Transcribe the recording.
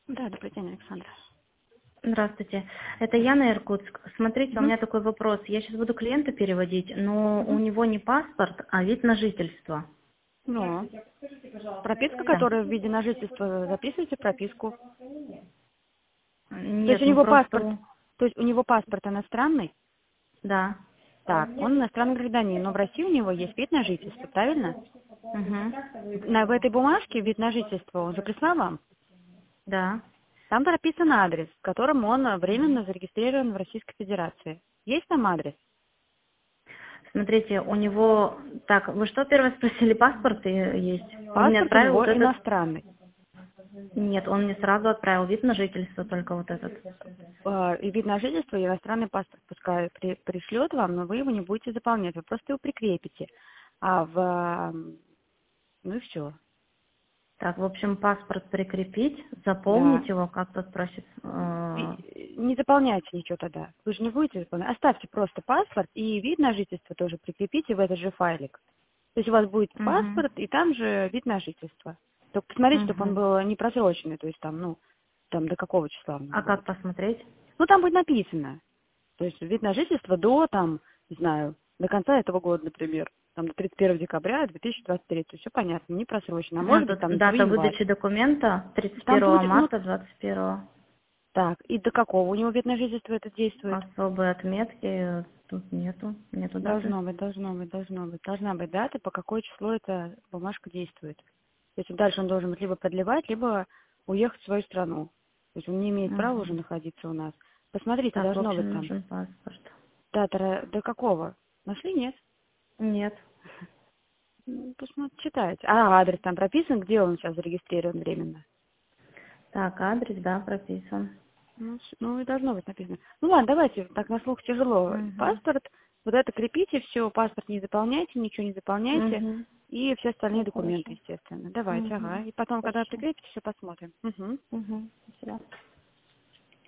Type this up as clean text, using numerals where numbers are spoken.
Да, добрый день, Александра. Здравствуйте. Это Яна, Иркутск. Смотрите, у Мгм. меня такой вопрос. Я сейчас буду клиента переводить, но у Мгм. него не паспорт, а вид на жительство. Ну, прописка, Да. которая в виде на жительство, записывайте прописку. То есть у Нет, ну него паспорт, просто... то есть у него паспорт иностранный, Да. так, он иностранный гражданин, но в России у него есть вид на жительство, правильно? Угу. В этой бумажке вид на жительство он же прислал вам. Да. Там прописан адрес, в котором он временно зарегистрирован в Российской Федерации. Есть там адрес? Смотрите, у него... Так, вы что первое спросили? Паспорт есть? Он мне Паспорт у отправил него вот этот... иностранный. Нет, он мне сразу отправил вид на жительство, только вот этот. И вид на жительство, и иностранный паспорт пускай пришлет вам, но вы его не будете заполнять, вы просто его прикрепите. Ну и все. Так, в общем, паспорт прикрепить, Да. заполнить его, как тут просит. Не заполняйте ничего тогда. Вы же не будете заполнять. Оставьте просто паспорт и вид на жительство тоже прикрепите в этот же файлик. То есть у вас будет Угу. паспорт и там же вид на жительство. Только посмотрите, чтобы он Угу. был не просроченный, то есть там, ну, там до какого числа у него А как будет. посмотреть? Ну, там будет написано. То есть вид на жительство до, там, не знаю, до конца этого года, например. Там до 31 декабря 2023. То есть все понятно, не просрочено. А Ну, может быть, тут там до дата январь. выдачи документа Там 31 будет, ну, марта 21. так, и до какого у него вид на жительство это действует? Особые отметки тут нету даты. Должна быть дата, по какое число эта бумажка действует. То есть дальше он должен быть либо продлевать, либо уехать в свою страну. То есть он не имеет права уже Мгм. находиться у нас. Посмотрите, Так, в должно быть общем, там. нужен паспорт. Дата до какого? Нашли, нет? Нет. Посмотрите, читайте. А адрес там прописан, где он сейчас зарегистрирован временно? Так, адрес, да, прописан. Ну и должно быть написано. Ну ладно, давайте, так на слух тяжело. Угу. Паспорт, вот это крепите, все, паспорт не заполняйте, ничего не заполняйте. Угу. И все остальные документы, Хорошо. естественно. Давайте, Угу. ага. И потом, когда Хорошо. прикрепите, все посмотрим. Угу. Угу. Спасибо.